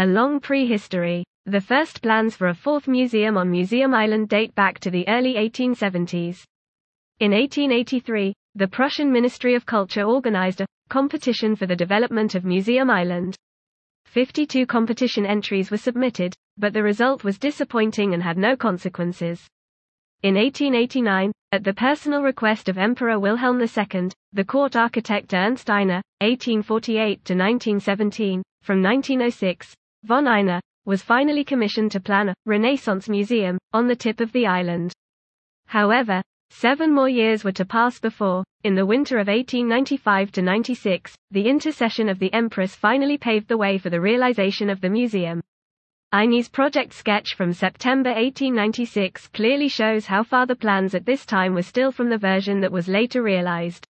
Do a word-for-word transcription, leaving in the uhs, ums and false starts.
A long prehistory. The first plans for a fourth museum on Museum Island date back to the early eighteen seventies. In eighteen eighty-three, the Prussian Ministry of Culture organized a competition for the development of Museum Island. fifty-two competition entries were submitted, but the result was disappointing and had no consequences. In eighteen eighty-nine, at the personal request of Emperor Wilhelm the Second, the court architect Ernst Einer, eighteen forty-eight to nineteen seventeen, from nineteen oh six, von Einer, was finally commissioned to plan a Renaissance museum on the tip of the island. However, seven more years were to pass before, in the winter of eighteen ninety-five to ninety-six, the intercession of the Empress finally paved the way for the realization of the museum. Einer's project sketch from September eighteen ninety-six clearly shows how far the plans at this time were still from the version that was later realized.